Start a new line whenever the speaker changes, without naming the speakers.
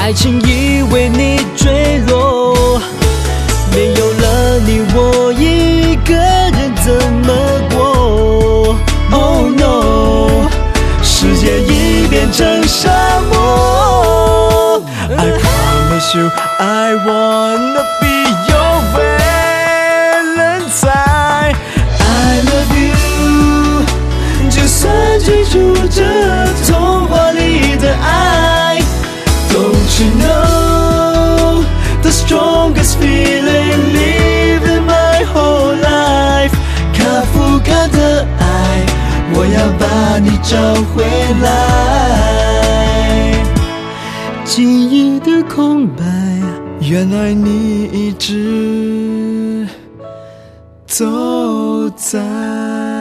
爱情已为你坠落，没有了你我一个人怎么过 Oh no， 世界已变成沙漠。 I promise you I wanna be your Valentine， I love you， 就算追逐着童话里的爱。 Don't you know the strongest feeling live in my whole life， 卡夫卡的爱，我要把你找回来。记忆的空白，原来你一直走在